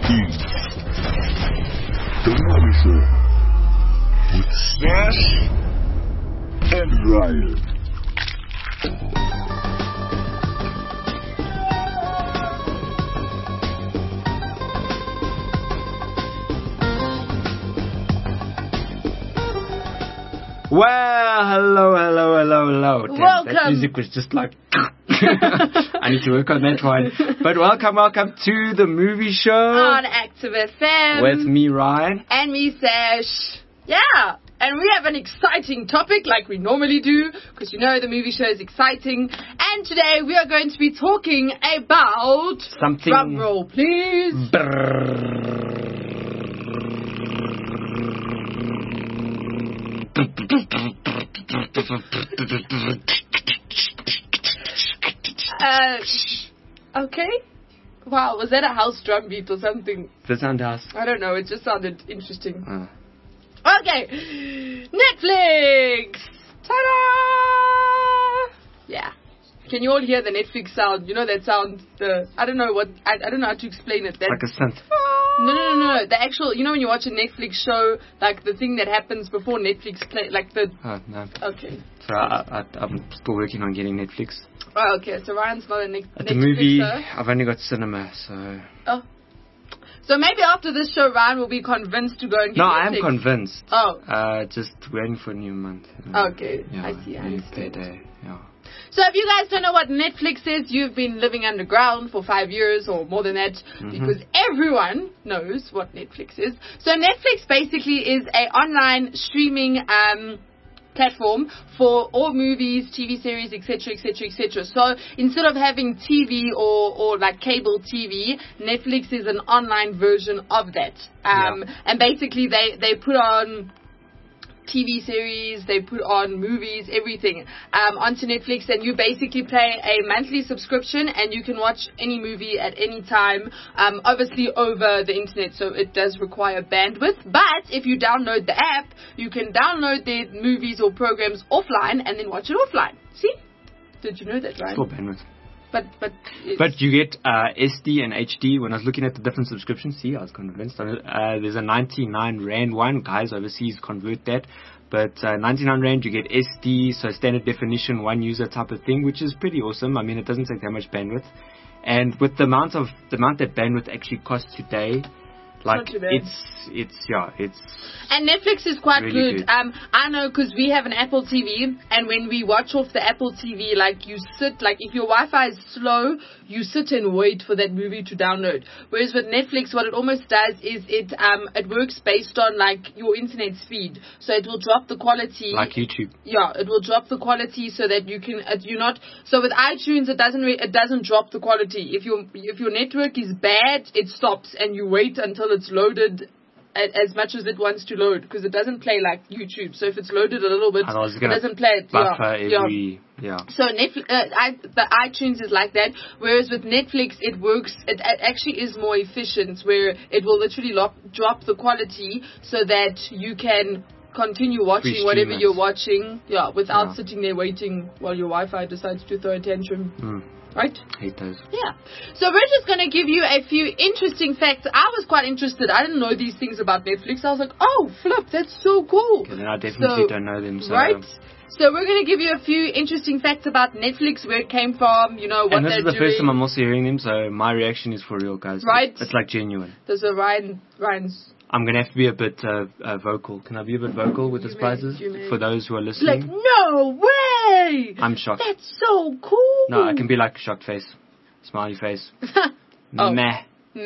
is The Movie Show with Smash and Ryan. Well, hello. Damn, Welcome. that music was just like... I need to work on that one. But welcome to the movie show. On Active FM. With me, Ryan. And me, Sash. Yeah. And we have an exciting topic like we normally do, because you know the movie show is exciting. And today we are going to be talking about... Something... Drum roll, please. Okay. Wow, was that a house drum beat or something? The sound house. I don't know, it just sounded interesting. Okay. Netflix! Ta-da! Yeah. Can you all hear the Netflix sound? You know that sound? I don't know how to explain it. That, Like a synth. No. The actual, you know when you watch a Netflix show, like the thing that happens before Netflix play, like the... Oh, no. Okay. So I'm still working on getting Netflix. Oh, okay. So Ryan's not a Netflix. At the movie, Netflixer. I've only got cinema, so... Oh. So maybe after this show, Ryan will be convinced to go and get No, Netflix. I am convinced. Oh. Just waiting for a new month. Okay. Yeah, I see. I new understand. payday, yeah. So if you guys don't know what Netflix is, you've been living underground for 5 years or more than that, because everyone knows what Netflix is. So Netflix basically is a online streaming platform for all movies, TV series, etc. So instead of having TV or like cable TV, Netflix is an online version of that. And basically they put on TV series, they put on movies, everything onto Netflix, and you basically pay a monthly subscription and you can watch any movie at any time, obviously over the internet, so it does require bandwidth. But if you download the app, you can download their movies or programs offline and then watch it offline. See? Did you know that, Ryan? Still bandwidth. But you get SD and HD. When I was looking at the different subscriptions, I was convinced. There's a 99 Rand one. Guys overseas convert that. But 99 Rand, you get SD, so standard definition, one user type of thing, which is pretty awesome. I mean, it doesn't take that much bandwidth. And with the amount that bandwidth actually costs today, like it's and Netflix is quite really good. I know because we have an Apple TV, and when we watch off the Apple TV, like you sit, like if your Wi-Fi is slow, you sit and wait for that movie to download. Whereas with Netflix, what it almost does is it works based on like your internet speed, so it will drop the quality. like YouTube. Yeah, it will drop the quality so that you can you're not. So with iTunes, it doesn't drop the quality. If your network is bad, it stops and you wait until it's loaded as much as it wants to load, because it doesn't play like YouTube. So if it's loaded a little bit, it doesn't play it. So the iTunes is like that. Whereas with Netflix, it works. It actually is more efficient, where it will literally drop the quality so that you can continue watching whatever you're watching, without sitting there waiting while your Wi-Fi decides to throw a tantrum. Right? Hate those. Yeah. So we're just going to give you a few interesting facts. I was quite interested. I didn't know these things about Netflix. I was like, oh, flip, that's so cool. Okay, then I definitely don't know them. So. Right? So we're going to give you a few interesting facts about Netflix, where it came from, what they're doing. And this is the first time I'm also hearing them, so my reaction is for real, guys. Right? It's like genuine. There's a Ryan's... I'm going to have to be a bit vocal. Can I be a bit vocal with the surprises for those who are listening? Like, no way! I'm shocked. That's so cool! No, I can be like shocked face, smiley face. Meh.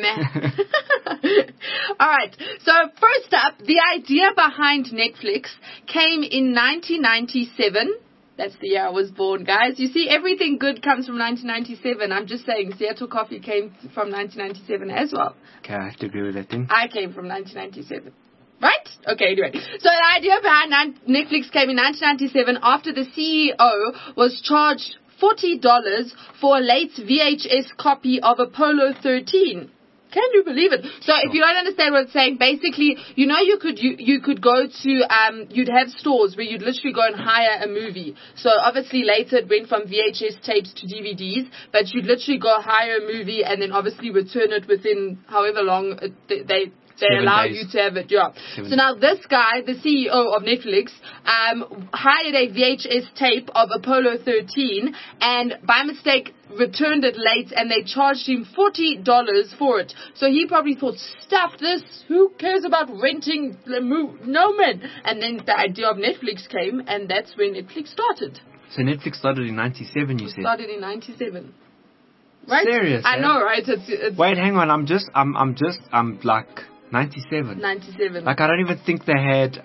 Alright, so first up, the idea behind Netflix came in 1997. That's the year I was born, guys. You see, everything good comes from 1997. I'm just saying, Seattle Coffee came from 1997 as well. Okay, I have to agree with that then. I came from 1997. Right? Okay, anyway. So the idea behind Netflix came in 1997 after the CEO was charged $40 for a late VHS copy of Apollo 13. Can you believe it? So if you don't understand what it's saying, basically, you know, you could go to, you'd have stores where you'd literally go and hire a movie. So obviously later it went from VHS tapes to DVDs, but you'd literally go hire a movie and then obviously return it within however long they allow you to have it. Yeah. So now this guy, the CEO of Netflix, hired a VHS tape of Apollo 13 and by mistake returned it late and they charged him $40 for it. So he probably thought, stuff this, who cares about renting the movie? No man. And then the idea of Netflix came and that's when Netflix started. So Netflix started in 97, you said? Started in 97. Right? Serious? I know, right? It's Wait, hang on. I'm like 97. 97. Like, I don't even think they had,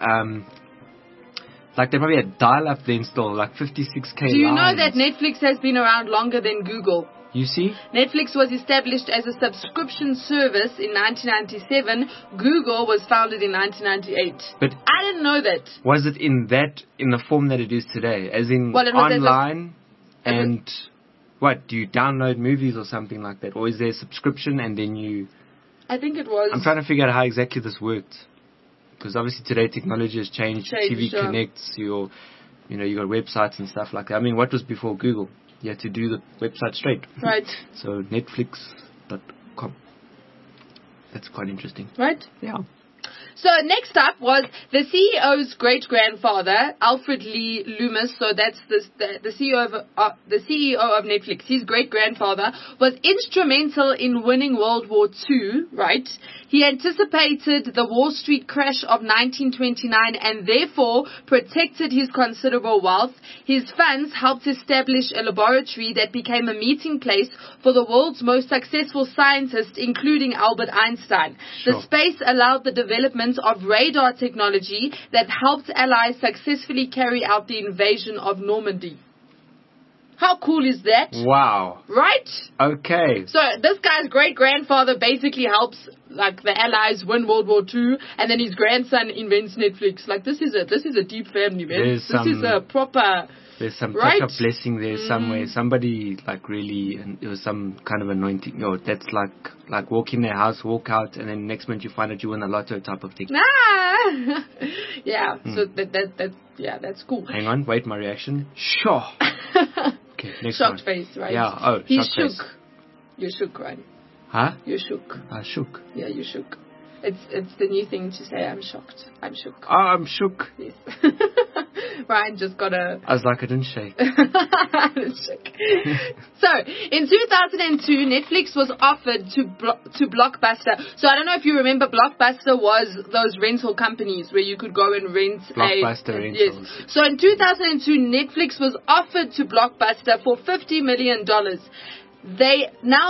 like, they probably had dial-up then still, like 56K Do you know lines. that Netflix has been around longer than Google? You see? Netflix was established as a subscription service in 1997. Google was founded in 1998. But I didn't know that. was it in the form that it is today? As in Well, it was as a- online and, what, do you download movies or something like that? Or is there a subscription and then you... I think it was. I'm trying to figure out how exactly this worked. Because obviously today technology has changed. TV sure. connects, you got websites and stuff like that. I mean, what was before Google? You had to do the website straight. Right. So Netflix.com. That's quite interesting. Right? Yeah. So next up was the CEO's great-grandfather, Alfred Lee Loomis. So that's the CEO of Netflix. His great-grandfather was instrumental in winning World War II, right? He anticipated the Wall Street crash of 1929 and therefore protected his considerable wealth. His funds helped establish a laboratory that became a meeting place for the world's most successful scientists, including Albert Einstein. Sure. The space allowed the development of radar technology that helped Allies successfully carry out the invasion of Normandy. How cool is that? Wow. Right? Okay. So this guy's great-grandfather basically helps like the Allies win World War II, and then his grandson invents Netflix. Like this is a deep family, man. This is a proper. There's some Right? touch of blessing there somewhere. Somebody like really, and it was some kind of anointing. That's like walk in their house, walk out, and then next minute you find out you win a lotto type of thing. Ah! Yeah. So that's cool. Hang on, wait, my reaction. Sure. Okay, next Shocked one. face, right? Yeah. Oh, He shocked shook. face. You shook, right? Huh? You shook. I shook. Yeah, you shook. It's the new thing to say. I'm shocked. I'm shook. Oh, I'm shook. Yes. Ryan just got a. I was like, I didn't shake. Shook. So, in 2002, Netflix was offered to Blockbuster. So, I don't know if you remember, Blockbuster was those rental companies where you could go and rent Blockbuster rentals. Yes. So, in 2002, Netflix was offered to Blockbuster for $50 million. The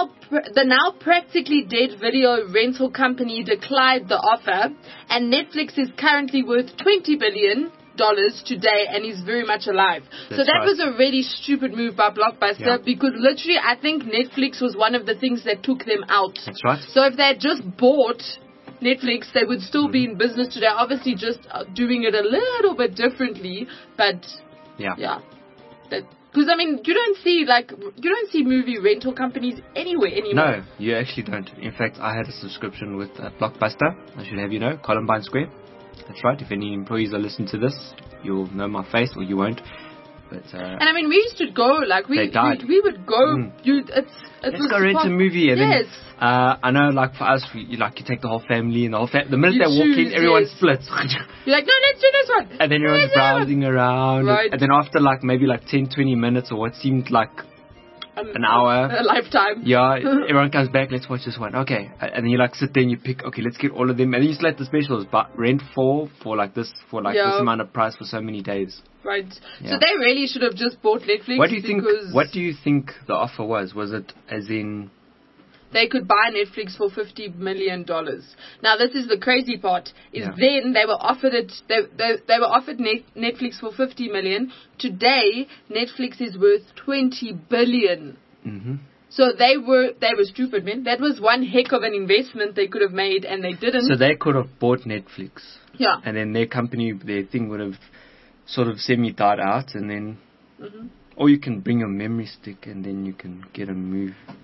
now practically dead video rental company declined the offer, and Netflix is currently worth $20 billion today and is very much alive. So that was a really stupid move by Blockbuster because literally I think Netflix was one of the things that took them out. That's right. So if they had just bought Netflix, they would still be in business today. Obviously just doing it a little bit differently, but yeah. Because, I mean, you don't see movie rental companies anywhere anymore. No, you actually don't. In fact, I had a subscription with Blockbuster. I should have you know, Columbine Square. That's right. If any employees are listening to this, you'll know my face, or you won't. But and I mean, we used to go, like, we would go. Let's go rent a movie, and then I know, like for us, you take the whole family, and the minute they walk in, everyone splits. You're like, no, let's do this one. And then everyone's browsing around, right. And then after maybe 10, 20 minutes, or what seemed like an hour, a lifetime. Yeah, everyone comes back. Let's watch this one. Okay, and then you sit there and you pick. Okay, let's get all of them, and then you select the specials. But rent for this amount of price for so many days. Right. Yeah. So they really should have just bought Netflix. What do you think the offer was? Was it as in they could buy Netflix for $50 million? Now this is the crazy part. Then they were offered it. They were offered Netflix for $50 million. Today Netflix is worth $20 billion. Mm-hmm. So they were stupid, man. That was one heck of an investment they could have made, and they didn't. So they could have bought Netflix. Yeah. And then their thing would have sort of semi-died out, and then, or you can bring your memory stick, and then you can get a move.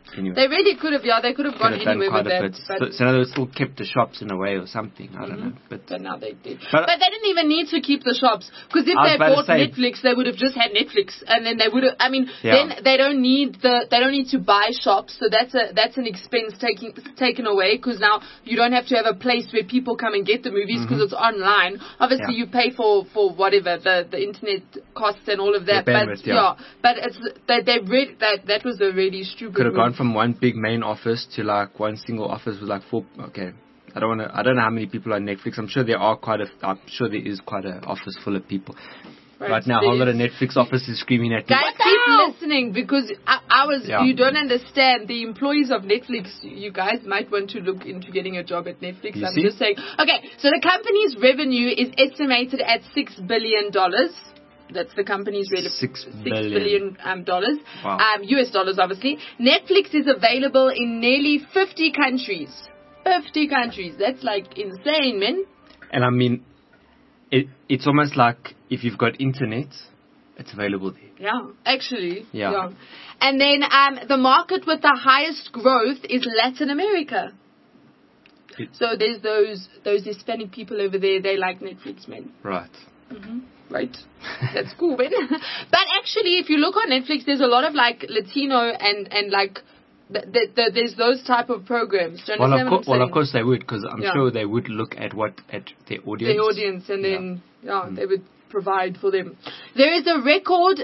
anyway. They really could have, they could have gone Could have done anywhere quite with a that. bit. So they still kept the shops in a way or something. I don't know. But now they did. But- But they didn't even need to keep the shops. Because if I was they about to bought say- Netflix, they would have just had Netflix. And then they would have, Yeah. then they don't need to buy shops. So that's an expense taken away. Because now you don't have to have a place where people come and get the movies because it's online. Obviously Yeah. you pay for whatever, the internet costs and all of that. The bandwidth, yeah. But it's, that was a really stupid Could have move. gone from one big main office to like one single office with like 4. Okay, I don't know how many people on Netflix. I'm sure there is quite an office full of people. Right now, a whole lot of Netflix offices screaming at me. Guys, keep listening because Yeah. you don't understand. The employees of Netflix, you guys might want to look into getting a job at Netflix. You I'm see? just saying. Okay, so the company's revenue is estimated at $6 billion. That's the company's revenue. $6 $6 billion dollars. Wow. US dollars, obviously. Netflix is available in nearly 50 countries. 50 countries. That's like insane, man. And I mean, it's almost like if you've got internet, it's available there. Yeah, actually. Yeah. And then the market with the highest growth is Latin America. So there's those Hispanic people over there. They like Netflix, man. Right. Right. That's cool, man. But actually, if you look on Netflix, there's a lot of like Latino and like there's those type of programs. Do you understand what I'm saying? Well, of course they would, because I'm Yeah. sure they would look at their audience. The audience, and then they would provide for them. There is a record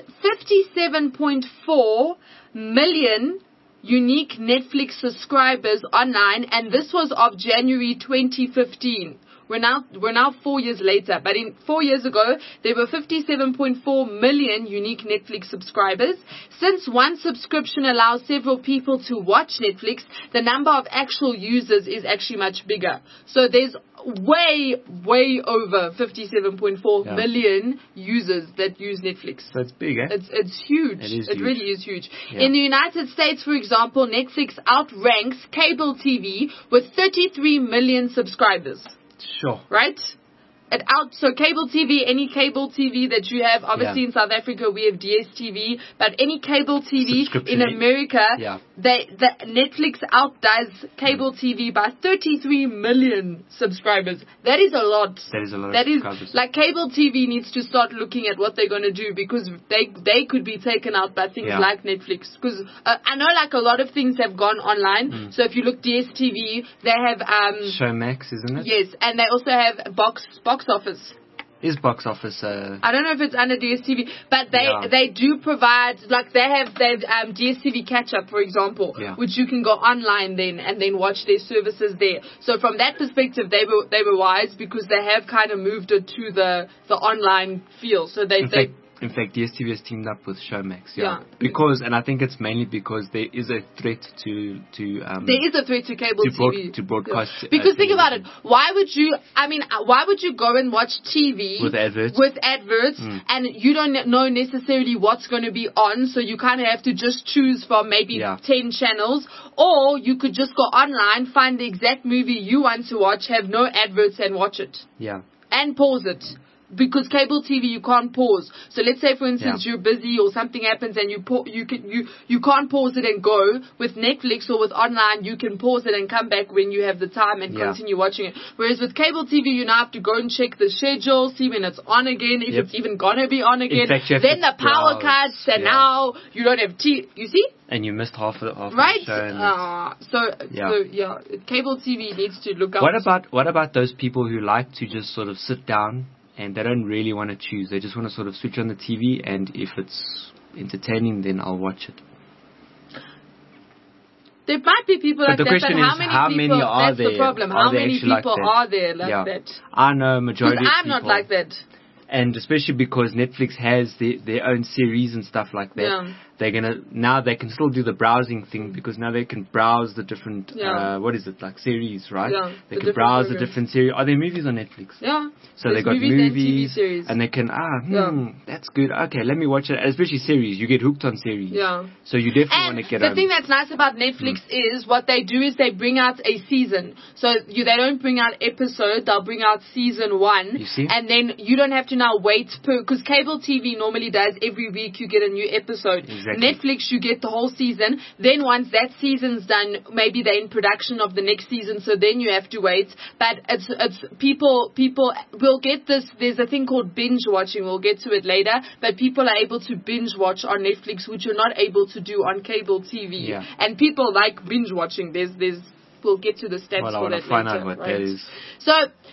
57.4 million unique Netflix subscribers online, and this was of January 2015. We're now 4 years later, but 4 years ago, there were 57.4 million unique Netflix subscribers. Since one subscription allows several people to watch Netflix, the number of actual users is actually much bigger. So there's way over 57.4 million users that use Netflix. So it's big, eh? It's huge. It is It huge. really is huge. Yeah. In the United States, for example, Netflix outranks cable TV with 33 million subscribers. Sure. Right? So cable TV, any cable TV that you have, obviously in South Africa we have DSTV, but any cable TV Subscription. in America, Yeah. the Netflix outdoes cable TV by 33 million subscribers. That is a lot. That is a lot of That is, subscribers. like, cable TV needs to start looking at what they're going to do, because they could be taken out by things Yeah. like Netflix. Because I know, like, a lot of things have gone online. So if you look DSTV, they have Showmax, isn't it? yes, and they also have box office. Is box office I don't know if it's under DSTV, but Yeah. they do provide, like, they have DSTV catch up, for example, Yeah. which you can go online then and then watch their services there. So from that perspective, they were wise, because they have kind of moved it to the online feel. So In fact, DSTV has teamed up with Showmax. Yeah. Because, and I think it's mainly because there is a threat to there is a threat to cable TV. to broadcast. Because think about it. television. Why would you go and watch TV With adverts? And you don't know necessarily what's going to be on, so you kind of have to just choose from maybe 10 channels, or you could just go online, find the exact movie you want to watch, have no adverts, and watch it. Yeah. And pause it. Because cable TV you can't pause. So let's say, for instance, you're busy or something happens and you can't pause it and go. With Netflix or with online, you can pause it and come back when you have the time and continue watching it. Whereas with cable TV, you now have to go and check the schedule, see when it's on again, if it's even gonna be on again. In fact, you have then to the power browse. cuts, and now you don't have you see? And you missed half of Right? the show. And Cable TV needs to look out. what about those people who like to just sort of sit down and they don't really want to choose? They just want to sort of switch on the TV, and if it's entertaining, then I'll watch it. There might be people like But the that, question but is, how many are that's there? the problem. Are How they many actually like people that? are there like that? I know a majority Because of I'm people. not like that. And especially because Netflix has their own series and stuff like that. Yeah. Now they can still do the browsing thing, because now they can browse the different, like series, right? Yeah, They the can browse the programs. different series. Are there movies on Netflix? Yeah. So There's they got movies and TV movies, series. and they can, that's good. Okay, let me watch it. Especially series. You get hooked on series. Yeah. So you definitely want And to get the on. thing that's nice about Netflix is what they do is they bring out a season. So they don't bring out episodes, they'll bring out season 1. You see? And then you don't have to now wait because cable TV normally does every week you get a new episode. Exactly. Exactly. Netflix, you get the whole season. Then once that season's done, maybe they're in production of the next season, so then you have to wait. But it's people will get this. There's a thing called binge watching. We'll get to it later. But people are able to binge watch on Netflix, which you're not able to do on cable TV. Yeah. And people like binge watching. We'll get to the stats Well, I for want that to find later, out what right? that is. So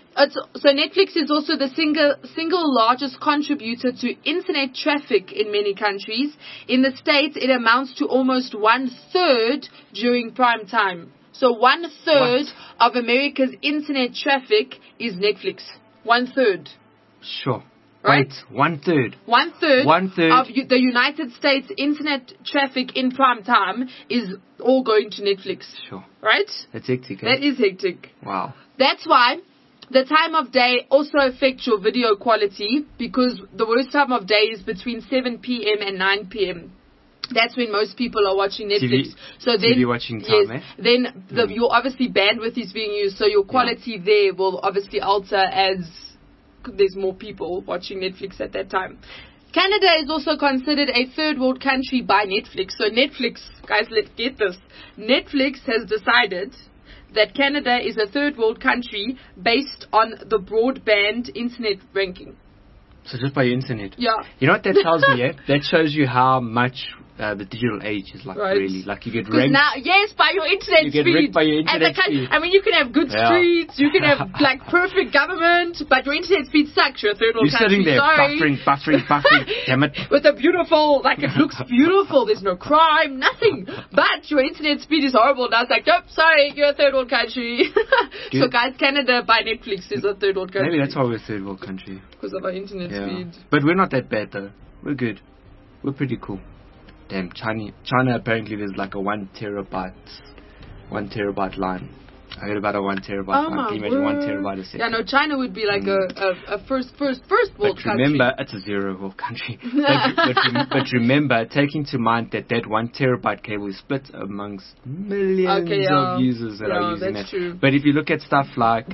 Netflix is also the single largest contributor to internet traffic in many countries. In the States, it amounts to almost 1/3 during prime time. So 1/3 of America's internet traffic is Netflix. 1/3. Sure. Right? Wait, 1/3. 1/3 1/3 of the United States internet traffic in prime time is all going to Netflix. Sure. Right? That's hectic. That is hectic. Wow. That's why the time of day also affects your video quality, because the worst time of day is between 7 p.m. and 9 p.m. That's when most people are watching Netflix. TV watching time, yes, then your obviously bandwidth is being used, so your quality there will obviously alter as there's more people watching Netflix at that time. Canada is also considered a third world country by Netflix. So Netflix, guys, let's get this. Netflix has decided that Canada is a third world country based on the broadband internet ranking. So just by your internet. Yeah. You know what that tells me, eh? That shows you how much the digital age is like, Right. really. Like, you get Because ranked. now, yes, by your internet You get speed. ranked by your And internet speed. I mean, you can have good Yeah. streets, you can have like perfect government, but your internet speed sucks. You're a third world You're country. sitting there Sorry. buffering. Damn it. With a beautiful, like it looks beautiful, there's no crime, nothing. But your internet speed is horrible. Now it's like, nope, sorry, you're a third world country. So guys, Canada by Netflix is a third world country. Maybe that's why we're a third world country. Because of our internet Yeah. speed. But we're not that bad, though. We're good. We're pretty cool. Damn, China apparently there's like a 1 terabyte line. I heard about a 1 terabyte line. Can you imagine 1 terabyte a second? Yeah, no, China would be like a first world But country. remember, it's a zero world country. but remember, take into mind that 1 terabyte cable is split amongst millions of users that are using that's that. true. But if you look at stuff like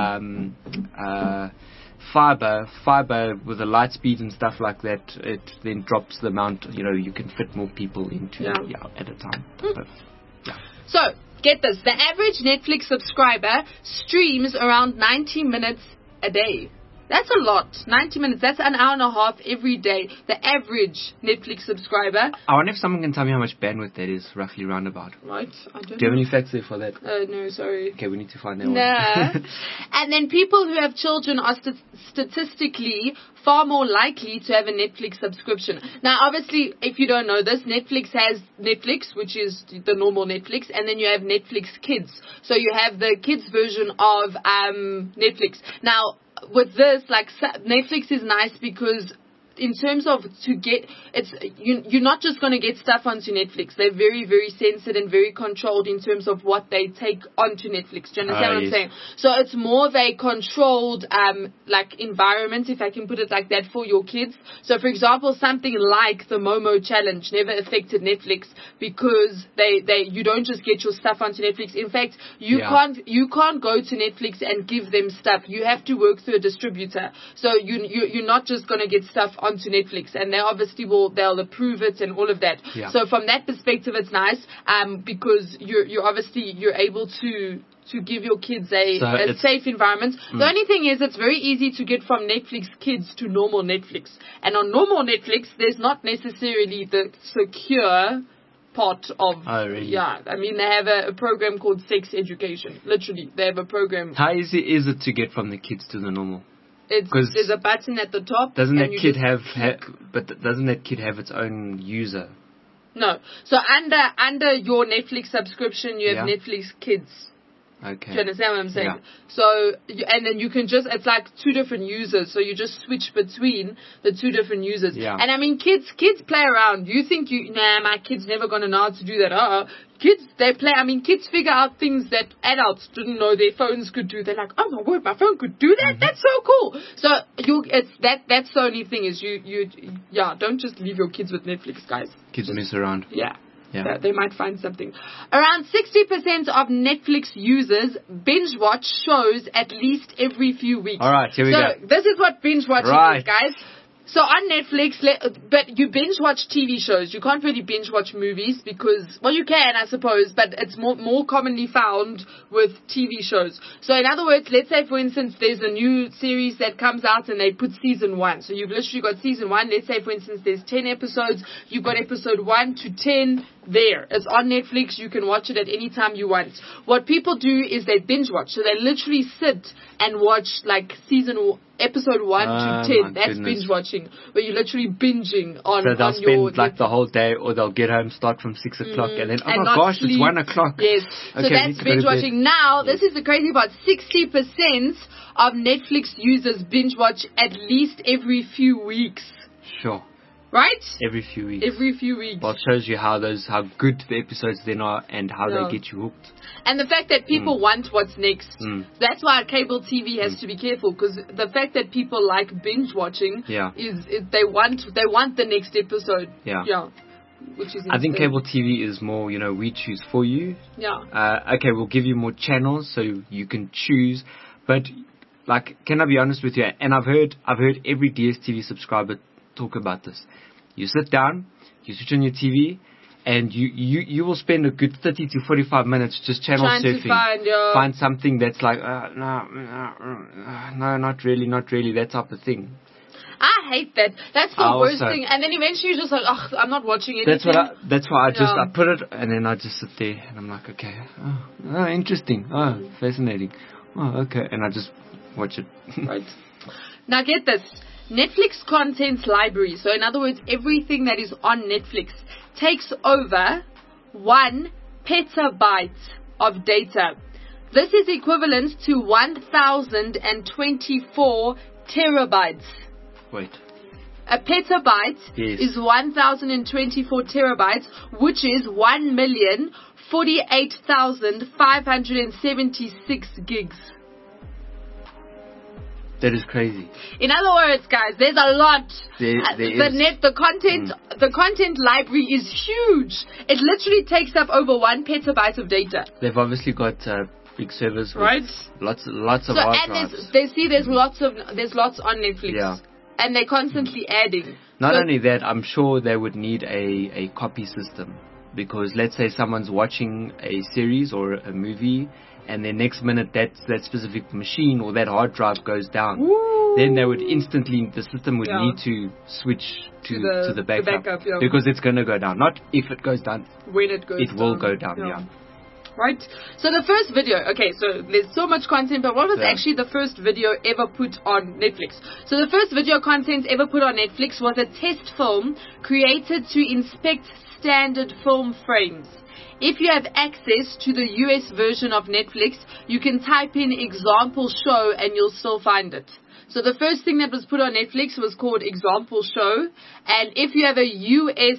fiber with the light speed and stuff like that, it then drops the amount, you can fit more people into at a time. But, So, get this. The average Netflix subscriber streams around 90 minutes a day. That's a lot. 90 minutes. That's an hour and a half every day. The average Netflix subscriber. I wonder if someone can tell me how much bandwidth that is, roughly roundabout. Right. I don't Do you have any facts there for that? No, sorry. Okay, we need to find that Nah. one. And then people who have children are statistically far more likely to have a Netflix subscription. Now, obviously, if you don't know this, Netflix has Netflix, which is the normal Netflix, and then you have Netflix Kids. So you have the kids version of Netflix. Now, with this, like, Netflix is nice because in terms of you're not just going to get stuff onto Netflix. They're very, very censored and very controlled in terms of what they take onto Netflix. Do you understand what I'm saying? So it's more of a controlled, environment, if I can put it like that, for your kids. So, for example, something like the Momo Challenge never affected Netflix because you don't just get your stuff onto Netflix. In fact, you can't go to Netflix and give them stuff. You have to work through a distributor. So you're not just going to get stuff onto Netflix, and they obviously they'll approve it and all of that. Yeah. So from that perspective, it's nice because you're able to give your kids a safe environment. The only thing is, it's very easy to get from Netflix Kids to normal Netflix, and on normal Netflix, there's not necessarily the secure part of. Oh, really? Yeah, I mean, they have a program called Sex Education. Literally, they have a program. How easy is it to get from the kids to the normal? There's a button at the top. Doesn't that kid doesn't that kid have its own user? No. So under your Netflix subscription, you have Netflix Kids. Okay. Do you understand what I'm saying? Yeah. So, and then you can it's like two different users. So you just switch between the two different users. Yeah. And I mean, kids play around. You think my kid's never going to know how to do that. Kids, they play. I mean, kids figure out things that adults didn't know their phones could do. They're like, oh my word, my phone could do that? Mm-hmm. That's so cool. So that's the only thing is don't just leave your kids with Netflix, guys. Kids mess around. Yeah. Yeah. They might find something. Around 60% of Netflix users binge watch shows at least every few weeks. All right, here we go. So this is what binge watching is, guys. So on Netflix, but you binge watch TV shows. You can't really binge watch movies because, well, you can, I suppose, but it's more commonly found with TV shows. So in other words, let's say, for instance, there's a new series that comes out and they put season 1. So you've literally got season 1. Let's say, for instance, there's 10 episodes. You've got episode 1 to 10 there. It's on Netflix. You can watch it at any time you want. What people do is they binge watch. So they literally sit and watch like episode 1 to 10. That's goodness. binge watching, where you're literally binging on. So they'll on spend your like the whole day, or they'll get home, start from 6 o'clock, and then and oh my not gosh, sleep. it's 1 o'clock. Yes, so Okay, that's need to go binge to bed. watching. Now, this is the crazy part. 60% of Netflix users binge watch at least every few weeks. Sure, Right? every few weeks. Every few weeks. Well, it shows you how good the episodes then are and how Yeah. they get you hooked. And the fact that people want what's next. That's why cable TV has to be careful, because the fact that people like binge watching Yeah. is they want the next episode. Yeah. Which is I think insane. cable TV is more, we choose for you. Yeah. Okay, we'll give you more channels so you can choose. But, like, can I be honest with you? And I've heard every DSTV subscriber talk about this. You sit down, you switch on your TV, and you will spend a good 30 to 45 minutes just channel Trying to surfing. find something that's like, no, not really, that type of thing. I hate that. That's the I worst also- thing. And then eventually you're just like, I'm not watching anything. That's why I just Yeah. I put it and then I just sit there and I'm like, okay, oh interesting, oh fascinating, oh okay, and I just watch it. Right. Now get this. Netflix content library. So in other words, everything that is on Netflix takes over 1 petabyte of data. This is equivalent to 1,024 terabytes. Wait. A petabyte Yes. is 1,024 terabytes, which is 1,048,576 gigs. That is crazy. In other words, guys, there's a lot. There The content library is huge. It literally takes up over 1 petabyte of data. They've obviously got big servers, with Right. Lots of So hard and drives. there's lots on Netflix. Yeah. And they're constantly adding. Not So- only that, I'm sure they would need a copy system, because let's say someone's watching a series or a movie, and then next minute that specific machine or that hard drive goes down. Woo. Then they would instantly, the system would Yeah. need to switch to the the backup, backup, yeah. because it's going to go down. Not if it goes down, When it goes it will down. go down. Yeah. Right? So the first video, okay, so there's so much content, but what was Yeah. actually the first video ever put on Netflix? So the first video content ever put on Netflix was a test film created to inspect standard film frames. If you have access to the US version of Netflix, you can type in example show and you'll still find it. So the first thing that was put on Netflix was called example show, and if you have a US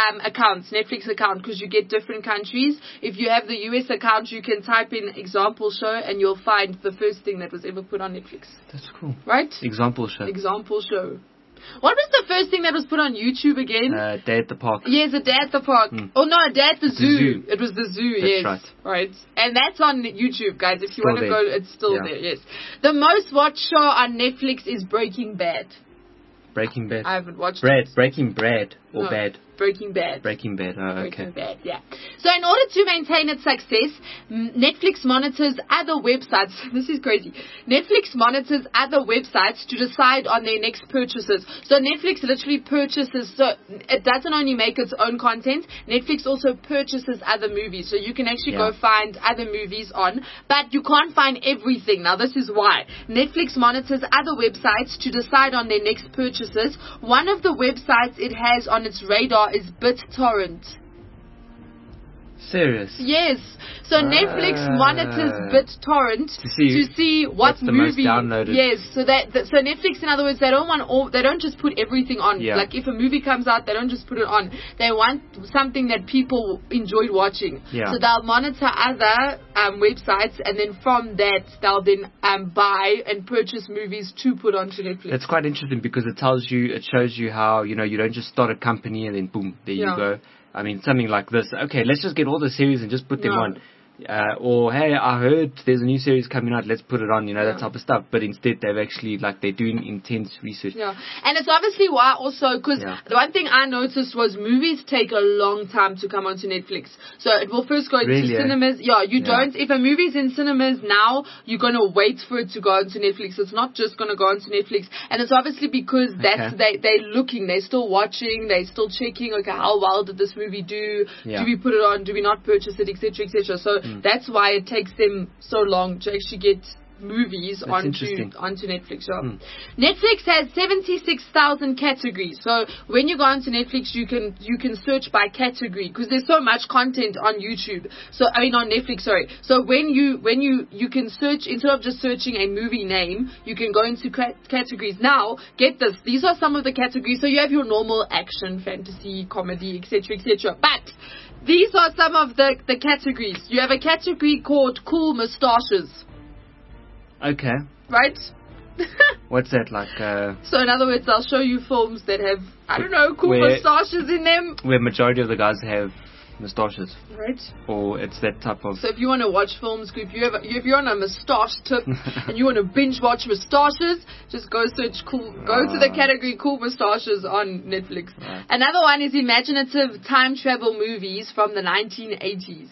Netflix account, because you get different countries. If you have the US account, you can type in example show and you'll find the first thing that was ever put on Netflix. That's cool. Right? Example show. Example show. What was the first thing that was put on YouTube again? Day at the Park. Yes, A Day at the Park. Oh no, A Day at the Zoo. Zoo. It was the zoo, That's yes. right. And that's on YouTube, guys. If you Still want to there. go, it's still Yeah. there, yes. The most watched show on Netflix is Breaking Bad. Breaking Bad. I haven't watched it. Breaking Bad or No, Bad? Breaking Bad. Breaking Bad. Oh, okay. Breaking Bad, yeah. So in order to maintain its success, Netflix monitors other websites. This is crazy. Netflix monitors other websites to decide on their next purchases. So Netflix literally purchases, so it doesn't only make its own content, Netflix also purchases other movies. So you can actually go find other movies on, but you can't find everything. Now this is why. Netflix monitors other websites to decide on their next purchases. One of the websites it has on its radar is BitTorrent. Serious? Yes. So Netflix monitors BitTorrent To see what what's the most movie. downloaded. Yes. So Netflix, in other words, they don't just put everything on. Yeah. Like if a movie comes out, they don't just put it on. They want something that people enjoyed watching. Yeah. So they'll monitor other websites, and then from that they'll then buy and purchase movies to put onto Netflix. It's quite interesting because it shows you how, you don't just start a company and then boom, there you Yeah. go. I mean, something like this. Okay, let's just get all the series and just put them No. on. or hey, I heard there's a new series coming out, let's put it on, that Yeah. type of stuff. But instead, they've actually, they're doing intense research. Yeah, and it's obviously why also, because Yeah. the one thing I noticed was movies take a long time to come onto Netflix. So it will first go into Really, eh? cinemas. Yeah, you Yeah. don't, if a movie's in cinemas now, you're going to wait for it to go onto Netflix. It's not just going to go onto Netflix. And it's obviously because they're looking, they're still watching, they're still checking, okay, how well did this movie do? Yeah. Do we put it on? Do we not purchase it, etc., etc. So that's why it takes them so long to actually get movies onto Netflix. So Netflix has 76,000 categories. So when you go onto Netflix, you can search by category because there's so much content on YouTube. So on Netflix, sorry. So when you can search, instead of just searching a movie name, you can go into categories. Now, get this. These are some of the categories. So you have your normal action, fantasy, comedy, etc., etc. But these are some of the categories. You have a category called cool mustaches. Okay. Right? What's that like? So in other words, I'll show you films that have, I don't know, cool Where- moustaches in them. Where majority of the guys have moustaches, Right? or it's that type of. So if you want to watch films, if you're on a moustache tip and you want to binge watch moustaches, just go search go to the category cool moustaches on Netflix. Right. Another one is imaginative time travel movies from the 1980s.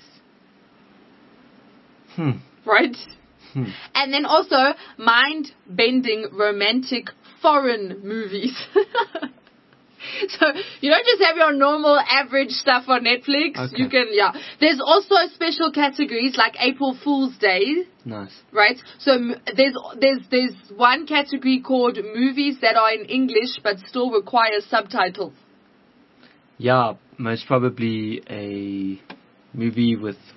Right? And then also mind-bending romantic foreign movies. So you don't just have your normal average stuff on Netflix. Okay. You can, There's also special categories like April Fool's Day, Nice. right? So there's one category called movies that are in English but still require subtitles. Yeah, most probably a movie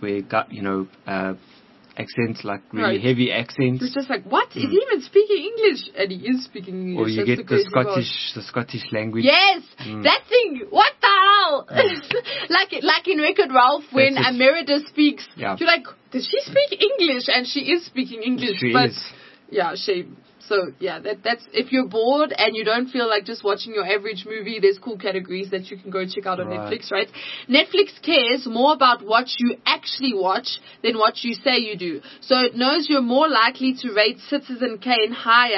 accents, like really Right. heavy accents. It's just like, what? Is he even speaking English? And he is speaking English. Or you That's get the the crazy part. Scottish language. Yes, that thing. What the hell? like in Wreck-It Ralph when That's it. Merida speaks. Yeah. You're like, does she speak English? And she is speaking English. She but is. yeah, shame. So yeah, that's if you're bored and you don't feel like just watching your average movie, there's cool categories that you can go check out on Right. Netflix, right? Netflix cares more about what you actually watch than what you say you do. So it knows you're more likely to rate Citizen Kane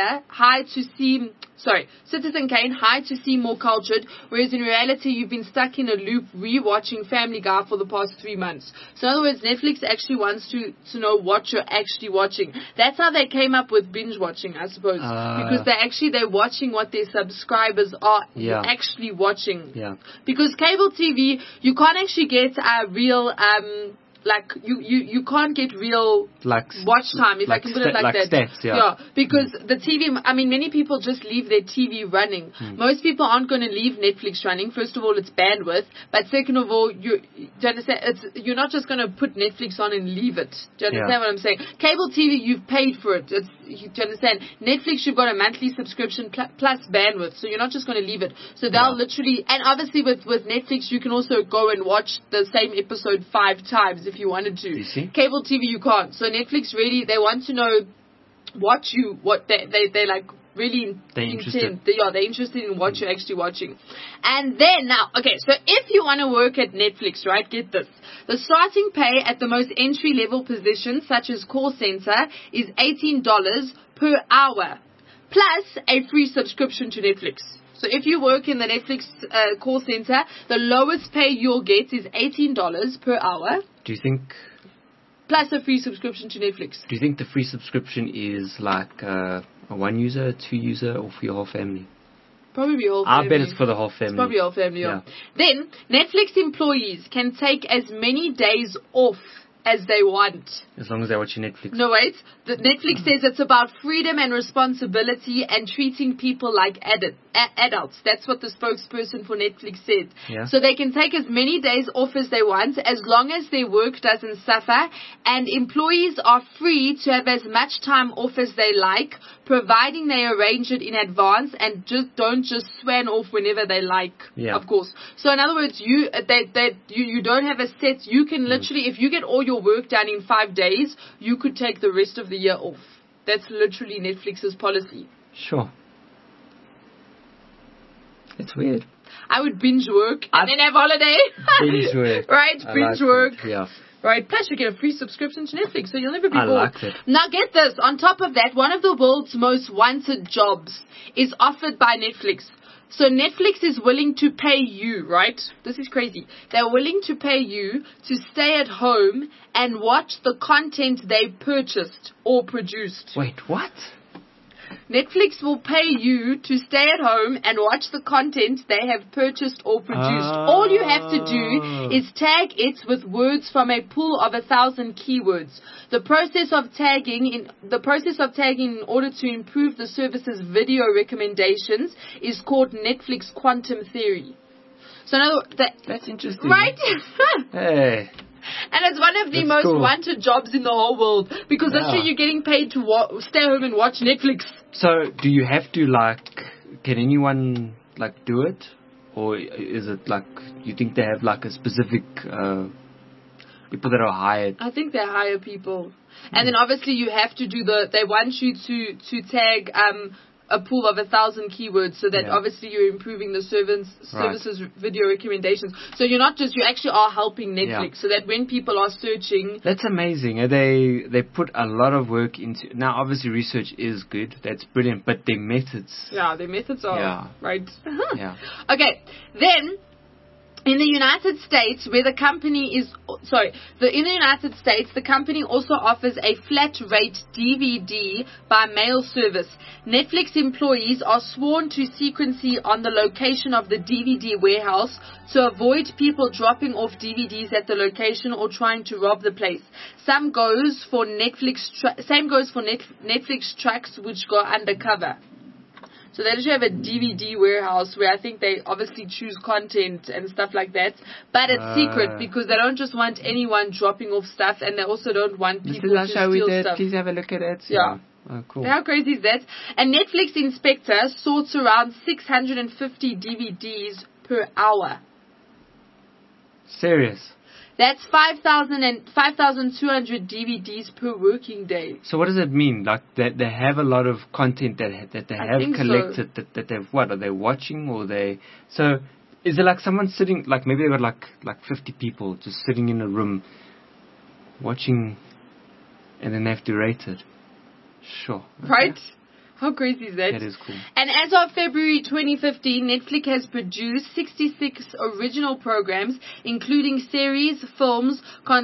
Citizen Kane high to seem more cultured, whereas in reality you've been stuck in a loop rewatching Family Guy for the past 3 months. So in other words, Netflix actually wants to know what you're actually watching. That's how they came up with binge watching, I suppose, because they're watching what their subscribers are actually watching. Yeah. Because cable TV, you can't actually get a real you can't get real Like watch time, if I can put it like that. Stats, yeah. Because the TV, many people just leave their TV running. Most people aren't going to leave Netflix running. First of all, it's bandwidth. But second of all, do you understand? You're not just going to put Netflix on and leave it. Do you understand what I'm saying? Cable TV, you've paid for it. Do you understand? Netflix, you've got a monthly subscription plus bandwidth. So you're not just going to leave it. So they'll literally, and obviously with Netflix, you can also go and watch the same episode 5 times if you wanted to. You see? Cable TV, you can't. So Netflix really, they want to know what they like really They're interested. they're interested in what you're actually watching. And then now, okay, so if you want to work at Netflix, right, get this. The starting pay at the most entry-level positions, such as call center, is $18 per hour, plus a free subscription to Netflix. So if you work in the Netflix call center, the lowest pay you'll get is $18 per hour, Do you think plus a free subscription to Netflix. the free subscription is like a 1 user, 2 user, or for your whole family? Probably all family. I bet it's for the whole family. It's probably all family, Yeah. Then, Netflix employees can take as many days off as they want. As long as they're watching Netflix. No, wait. The Netflix says it's about freedom and responsibility and treating people like adults. That's what the spokesperson for Netflix said. Yeah. So they can take as many days off as they want as long as their work doesn't suffer, and employees are free to have as much time off as they like, providing they arrange it in advance and don't just swan off whenever they like, Yeah. of course. So in other words, you don't have a set. You can literally, if you get all your work done in 5 days, you could take the rest of the year off. That's literally Netflix's policy. Sure. It's weird. I would binge work and then have holiday. Binge work. Right? I Binge like work. that. Yeah. Right, plus you get a free subscription to Netflix, so you'll never be I bored. like it. Now get this, on top of that, one of the world's most wanted jobs is offered by Netflix. So Netflix is willing to pay you, right? This is crazy. They're willing to pay you to stay at home and watch the content they purchased or produced. Wait, what? Netflix will pay you to stay at home and watch the content they have purchased or produced. All you have to do is tag it with words from a pool of 1,000 keywords. The process of tagging in order to improve the service's video recommendations is called Netflix quantum theory. So now That's interesting. right? Hey. And it's one of the That's most cool. wanted jobs in the whole world because literally you're getting paid to stay home and watch Netflix. So, do you have to, can anyone, do it? Or is it, you think they have, a specific, people that are hired? I think they hire people. And then obviously you have to do they want you to tag, a pool of 1,000 keywords so that obviously you're improving the services video recommendations. So you actually are helping Netflix so that when people are searching. That's amazing. They put a lot of work into. Now, obviously, research is good. That's brilliant. But their methods. Yeah, their methods are right. Yeah. Okay, then. In the United States, the company also offers a flat rate DVD by mail service. Netflix employees are sworn to secrecy on the location of the DVD warehouse to avoid people dropping off DVDs at the location or trying to rob the place. Same goes for Netflix trucks which go undercover. So they actually have a DVD warehouse where I think they obviously choose content and stuff like that. But it's secret because they don't just want anyone dropping off stuff and they also don't want people to steal stuff. Please have a look at it. Yeah. Oh, cool. How crazy is that? A Netflix inspector sorts around 650 DVDs per hour. Serious? That's 5,200 DVDs per working day. So what does it mean? They have a lot of content that they have collected that they've are they watching or they? So is it someone sitting maybe they got 50 people just sitting in a room watching, and then they have to rate it? Sure. Okay. Right. How crazy is that? That is cool. And as of February 2015, Netflix has produced 66 original programs, including series, films,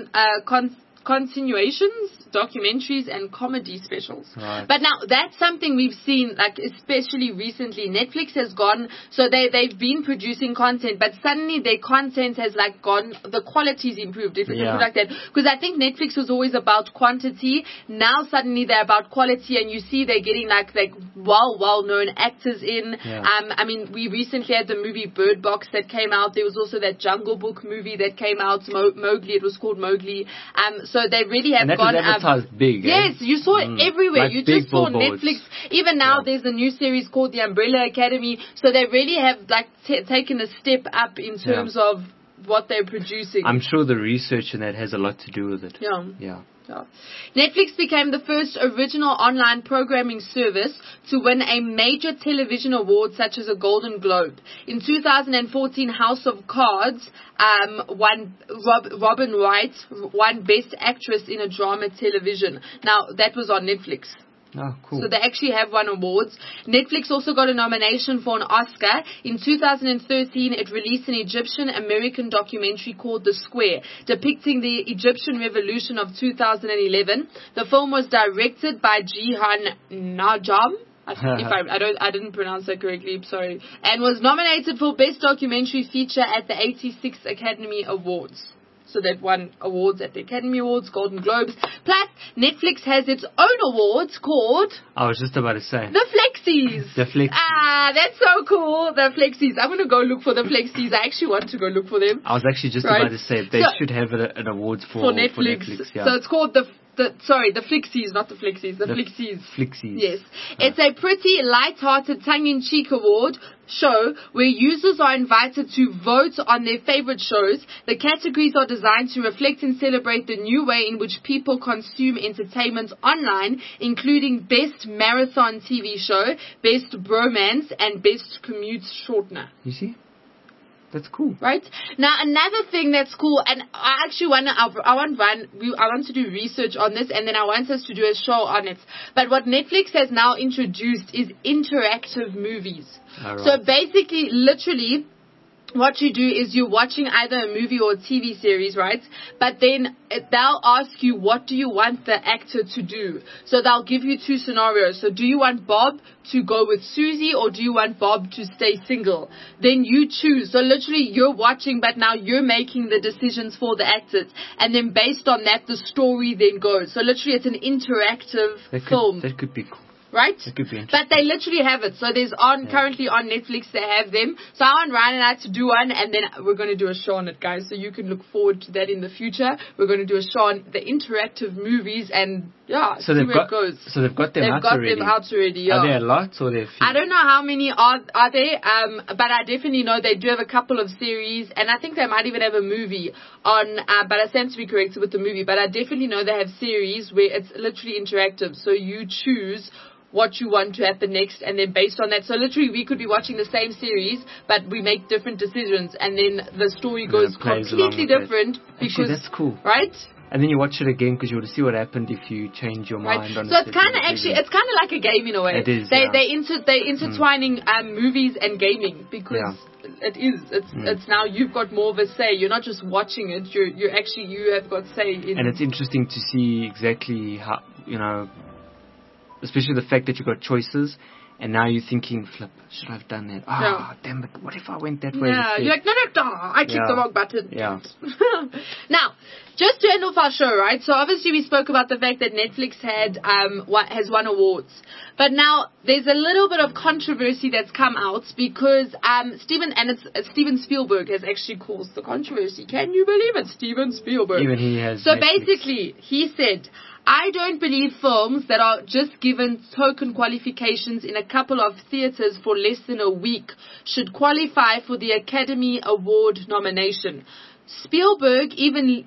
continuations, documentaries, and comedy specials. Right. But now, that's something we've seen, especially recently. Netflix has gone, so they've been producing content, but suddenly their content has, gone, the quality's improved, if you can put it like that. Because I think Netflix was always about quantity. Now, suddenly, they're about quality, and you see they're getting, well-known actors in. Yeah. I mean, we recently had the movie Bird Box that came out. There was also that Jungle Book movie that came out, Mowgli. It was called Mowgli. So they really have gone up. Big. Yes, you saw it everywhere. You just saw billboards. Netflix. Even now, there's a new series called The Umbrella Academy. So they really have taken a step up in terms of what they're producing. I'm sure the research in that has a lot to do with it. Yeah. Netflix became the first original online programming service to win a major television award such as a Golden Globe. In 2014, House of Cards won Robin Wright won Best Actress in a Drama Television. Now, that was on Netflix. Oh, cool. So they actually have won awards. Netflix also got a nomination for an Oscar. In 2013, it released an Egyptian-American documentary called The Square, depicting the Egyptian Revolution of 2011. The film was directed by Jihan Najam. I didn't pronounce that correctly, sorry. And was nominated for Best Documentary Feature at the 86th Academy Awards. So they've won awards at the Academy Awards, Golden Globes. Plus, Netflix has its own awards called... I was just about to say. The Flexies. The Flexies. Ah, that's so cool. The Flexies. I'm going to go look for the Flexies. I actually want to go look for them. I was actually just about to say they should have an award for Netflix. Yeah. So it's called the Flexies, not the Flexies. The Flexies. Flexies. Yes. It's a pretty light-hearted, tongue-in-cheek award show where users are invited to vote on their favorite shows. The categories are designed to reflect and celebrate the new way in which people consume entertainment online, including Best Marathon TV Show, Best Bromance, and Best Commute Shortener. You see? That's cool. Right? Now, another thing that's cool, and I actually want to do research on this, and then I want us to do a show on it. But what Netflix has now introduced is interactive movies. All right. So basically, literally, what you do is you're watching either a movie or a TV series, right? But then they'll ask you, what do you want the actor to do? So they'll give you two scenarios. So do you want Bob to go with Susie, or do you want Bob to stay single? Then you choose. So literally you're watching, but now you're making the decisions for the actors. And then based on that, the story then goes. So literally it's an interactive film. That could be cool. Right? It could be interesting. But they literally have it. So there's currently on Netflix, they have them. So I want Ryan and I to do one, and then we're going to do a show on it, guys. So you can look forward to that in the future. We're going to do a show on the interactive movies, and so see where it goes. So they've got them They've out got already. them out already, yeah. Are there a lot, or there are few? I don't know how many are there, but I definitely know they do have a couple of series, and I think they might even have a movie on, but I stand to be corrected with the movie, but I definitely know they have series where it's literally interactive. So you choose what you want to happen next, and then based on that, so literally we could be watching the same series, but we make different decisions, and then the story goes completely different. Actually, that's cool. Right? And then you watch it again because you want to see what happened if you change your mind on it. So it's kind of it's kind of like a game in a way. It is. They're intertwining movies and gaming, because it is. It's now you've got more of a say. You're not just watching it. You have got say in. And it's interesting to see exactly how, especially the fact that you've got choices, and now you're thinking, flip, should I have done that? Damn it, what if I went that way instead? You're like, no, I clicked the wrong button. Yeah. Now, just to end off our show, right? So obviously we spoke about the fact that Netflix has won awards. But now there's a little bit of controversy that's come out because Steven Spielberg has actually caused the controversy. Can you believe it? Steven Spielberg. Even he has. So Netflix. basically, he said, I don't believe films that are just given token qualifications in a couple of theaters for less than a week should qualify for the Academy Award nomination. Spielberg even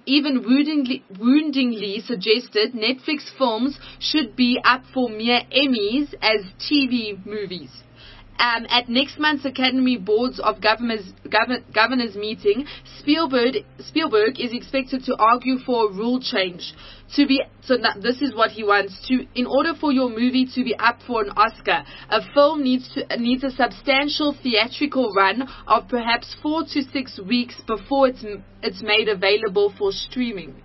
woundingly suggested Netflix films should be up for mere Emmys as TV movies. At next month's Academy Boards of Governors meeting, Spielberg is expected to argue for a rule change. This is what he wants in order for your movie to be up for an Oscar, a film needs a substantial theatrical run of perhaps 4 to 6 weeks before it's made available for streaming.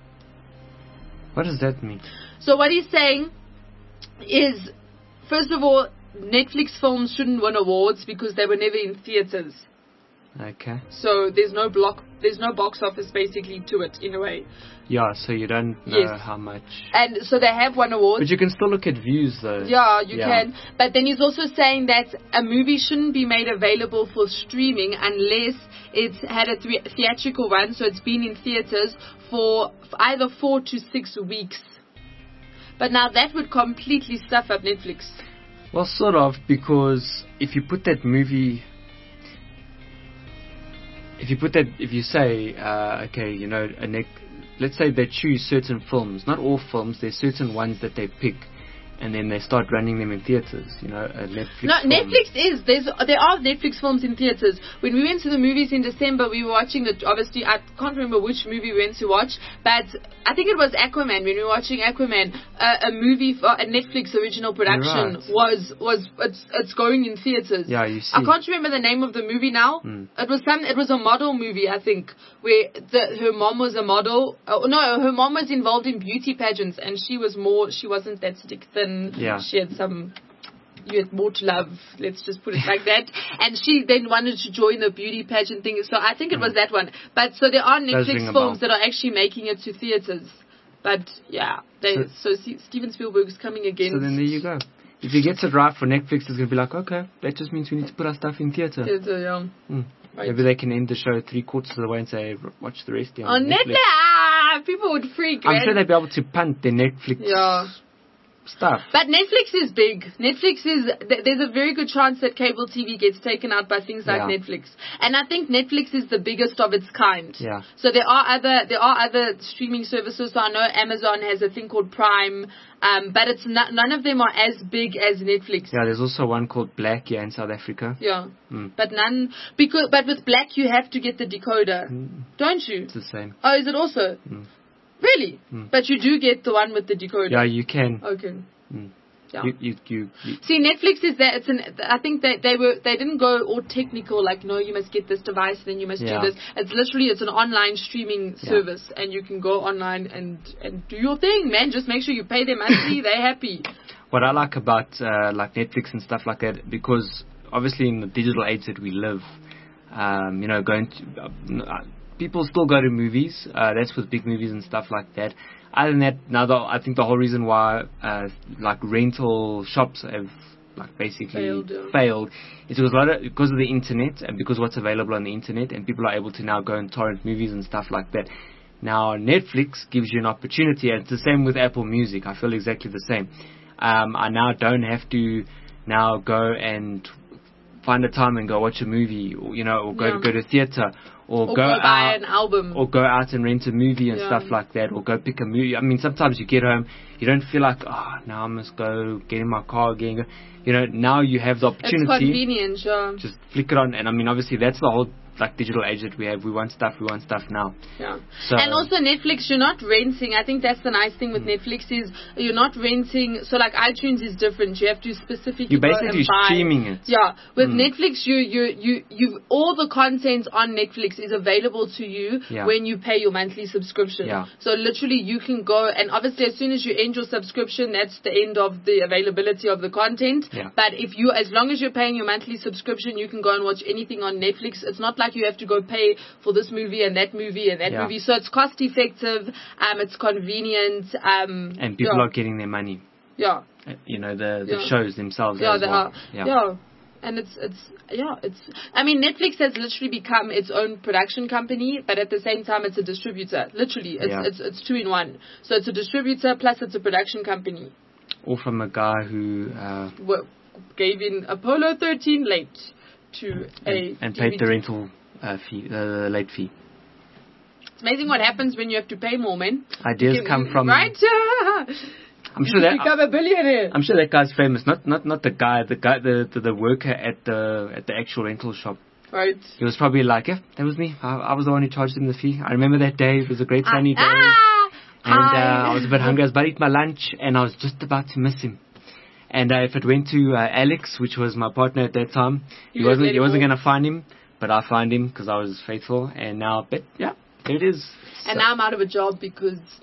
What does that mean? So what he's saying is, first of all, Netflix films shouldn't win awards because they were never in theaters. Okay. So there's no box office basically to it in a way. Yeah, so you don't know how much. And so they have won awards. But you can still look at views though. Yeah, you can. But then he's also saying that a movie shouldn't be made available for streaming unless it's had a theatrical run, so it's been in theaters for either 4 to 6 weeks. But now that would completely stuff up Netflix. Well, sort of, because if you put that movie, if you say, let's say they choose certain films, not all films, there's certain ones that they pick, and then they start running them in theaters, a Netflix film. Netflix there are Netflix films in theaters. When we went to the movies in December, we were watching obviously, I can't remember which movie we went to watch, but I think it was Aquaman. When we were watching Aquaman, a movie, a Netflix original production it's going in theaters. Yeah, you see. I can't remember the name of the movie now. It was a model movie, I think, where her mom was a model. Her mom was involved in beauty pageants, and she wasn't that stick thin. She had you had more to love, let's just put it like that. And she then wanted to join the beauty pageant thing. So I think it was that one. But so there are Netflix films that are actually making it to theaters. But so Steven Spielberg is coming again. So then there you go. If he gets it right for Netflix, it's going to be like, okay, that just means we need to put our stuff in theater. Right. Maybe they can end the show 3/4 of the way and say, watch the rest on Netflix. People would freak. I'm sure they'd be able to punt their Netflix stuff. But Netflix is big. There's a very good chance that cable TV gets taken out by things like Netflix. And I think Netflix is the biggest of its kind. Yeah. So there are other streaming services. So I know Amazon has a thing called Prime. But it's none of them are as big as Netflix. Yeah, there's also one called Black here in South Africa. Yeah. But but with Black you have to get the decoder, don't you? It's the same. Oh, is it also? Really? But you do get the one with the decoder. Yeah, you can. Okay. Yeah. You See, Netflix is that I think they didn't go all technical, like, no, you must get this device, then you must do this. It's an online streaming service, and you can go online and do your thing, man. Just make sure you pay them monthly, they're happy. What I like about like Netflix and stuff like that, because obviously in the digital age that we live, people still go to movies. That's with big movies and stuff like that. Other than that, I think the whole reason why like rental shops have like basically failed is because of the internet, and because what's available on the internet, and people are able to now go and torrent movies and stuff like that. Now Netflix gives you an opportunity, and it's the same with Apple Music. I feel exactly the same. I now don't have to now go and find a time and go watch a movie, or go to theater. Or go buy out, an album. Or go out and rent a movie and stuff like that. Or go pick a movie. I mean, sometimes you get home, you don't feel like, now I must go get in my car again. Now you have the opportunity. It's convenient, sure. Just flick it on. And I mean, obviously, that's the whole like digital age that we have. We want stuff now. Yeah. So, and also Netflix, you're not renting. I think that's the nice thing with Netflix is you're not renting. So like iTunes is different. You have to specifically you're basically go and buy. Streaming it. Yeah. With Netflix, you all the content on Netflix is available to you when you pay your monthly subscription. Yeah. So literally you can go, and obviously as soon as you end your subscription, that's the end of the availability of the content. Yeah. But as long as you're paying your monthly subscription, you can go and watch anything on Netflix. It's not like you have to go pay for this movie and that movie and that movie. So it's cost effective, it's convenient, and people are getting their money. Yeah. The shows themselves. Yeah, as they well. are. Yeah. And I mean, Netflix has literally become its own production company, but at the same time, it's a distributor. Literally, it's two in one. So it's a distributor plus it's a production company. All from a guy who gave in Apollo 13 late to and paid the rental fee, late fee. It's amazing what happens when you have to pay more, man. Ideas come from right. I'm sure that become a billionaire. I'm sure that guy's famous. Not the guy, the worker at the actual rental shop. Right. He was probably like, that was me. I was the one who charged him the fee. I remember that day. It was a great sunny day. And I was a bit hungry. I was about to eat my lunch, and I was just about to miss him. And if it went to Alex, which was my partner at that time, he wasn't going to find him, but I found him because I was faithful. And now, there it is. And now I'm out of a job because No,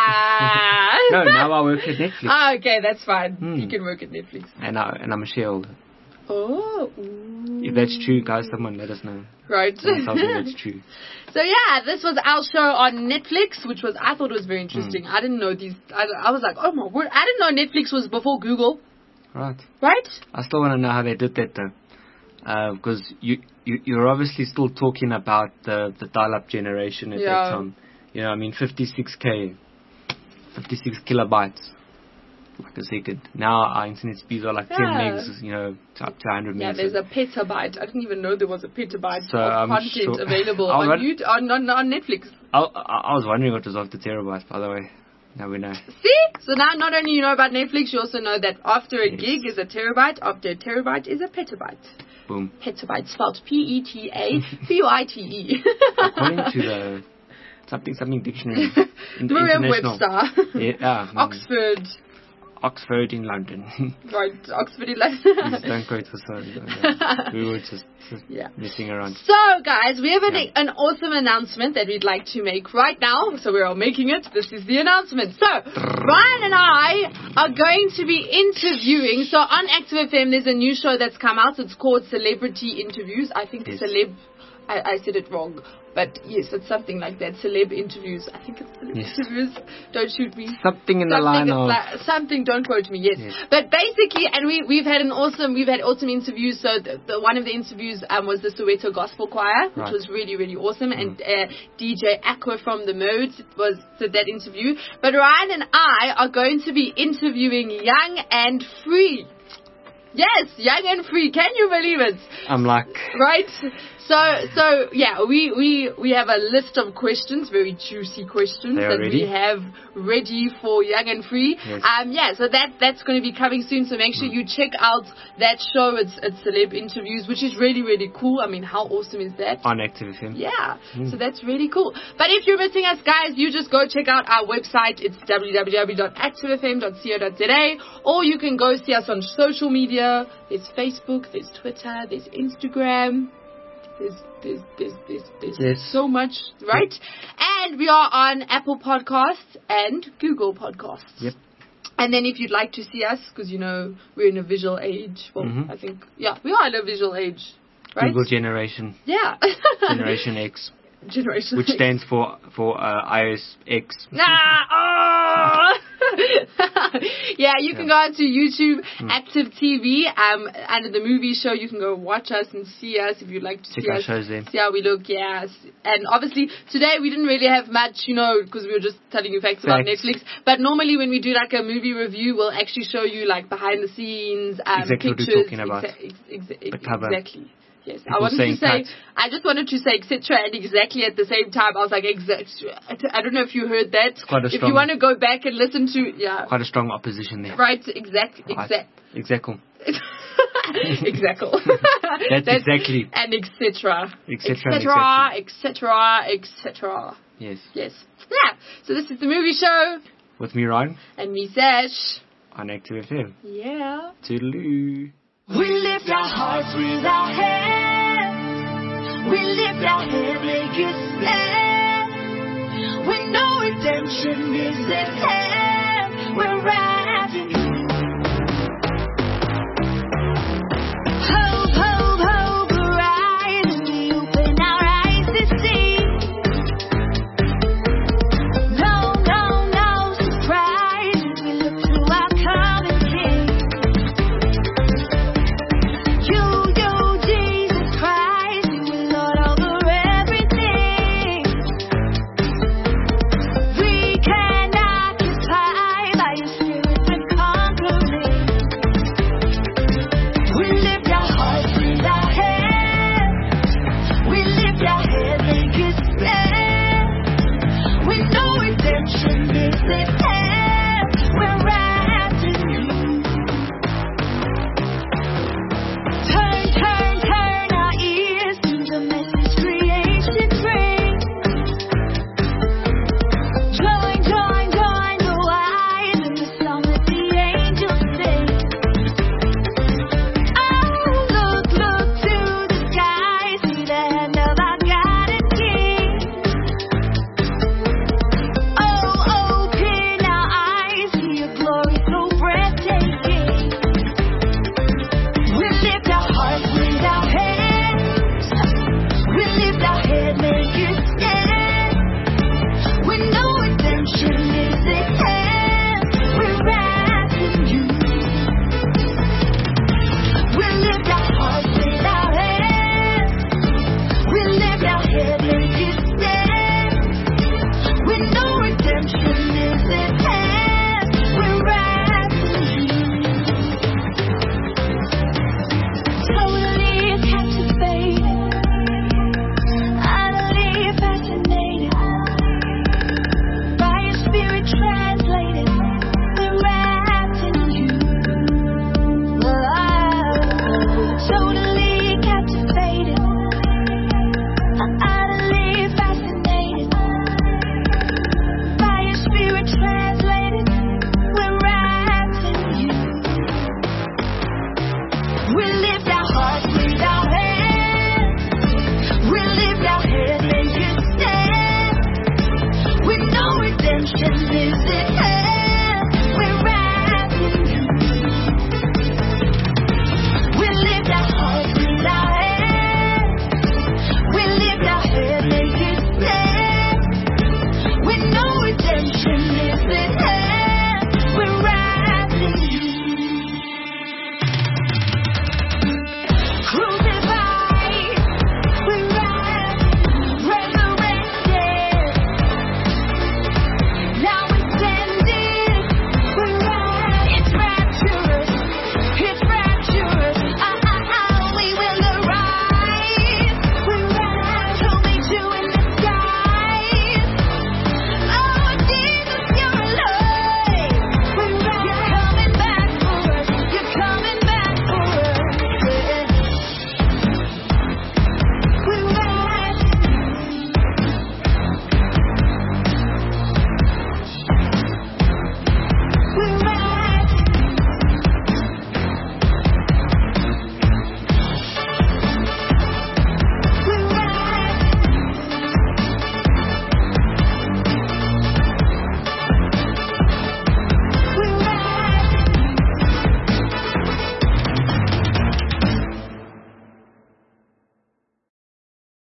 now I work at Netflix. Okay, that's fine. You can work at Netflix. And I'm a shareholder. Oh. If that's true, guys, someone let us know. Right. Tell me that's true. So this was our show on Netflix, which I thought was very interesting. I didn't know these. I was like, oh my word! I didn't know Netflix was before Google. Right. Right. I still want to know how they did that though, because you're obviously still talking about the dial-up generation at that time. 56 kilobytes. Like a second. Now our internet speeds are like 10 megs, up to 100 megs. Yeah, there's a petabyte. I didn't even know there was a petabyte of content sure. available on Netflix. I was wondering what was after terabytes, by the way. Now we know. See? So now not only you know about Netflix, you also know that after a gig is a terabyte, after a terabyte is a petabyte. Boom. Petabyte, spelled P-E-T-A-B-Y-T-E. According to the something dictionary. Merriam-Webster. Yeah. Oxford in London. Right, Oxford in London. Please don't quote us on that. We were just messing around. So, guys, we have an awesome announcement that we'd like to make right now. So we're all making it. This is the announcement. So, Ryan and I are going to be interviewing. So on Active FM, there's a new show that's come out. It's called Celebrity Interviews. I think I said it wrong. But yes, it's something like that. Celeb interviews. I think it's celeb interviews. Don't shoot me. Something in the line of something. Don't quote me. Yes. But basically, and we've had awesome interviews. So the one of the interviews was the Soweto Gospel Choir, which was really, really awesome. And DJ Aqua from the Modes did that interview. But Ryan and I are going to be interviewing Young and Free. Yes, Young and Free. Can you believe it? I'm like... Right? So yeah, we have a list of questions, very juicy questions They are that ready? we have ready for Young and Free. Yes. So that's going to be coming soon. So make sure you check out that show. It's celeb interviews, which is really, really cool. I mean, how awesome is that? On Active FM. Yeah, so that's really cool. But if you're missing us, guys, you just go check out our website. It's www.activefm.co.za, or you can go see us on social media. There's Facebook, there's Twitter, there's Instagram. There's so much, right? And we are on Apple Podcasts and Google Podcasts. Yep. And then if you'd like to see us, because, we're in a visual age. Well, I think, we are in a visual age, right? Google Generation. Yeah. Generation X. Generation Which X. stands for iOS X. Yeah, you can go onto YouTube, Active TV, under the movie show. You can go watch us and see us if you'd like to Check see our us. shows there. See how we look, yes. And obviously, today we didn't really have much, because we were just telling you facts about Netflix. But normally when we do like a movie review, we'll actually show you like behind the scenes, exactly pictures. what we're talking about. The cover. Exactly. Yes, People I just wanted to say etc. and exactly at the same time. I was like, I don't know if you heard that. If you want to go back and listen to, Quite a strong opposition there. Right, exactly. Exactly. Exactly. That's exactly. And etc. Etc. Etc. Yes. Yes. Yeah. So this is the movie show. With me, Ryan. And me, Sash. On Active FM. Yeah. Toodaloo. We lift our hearts with our hands. We lift our hands, make it stand. We know redemption is at hand. We're rising.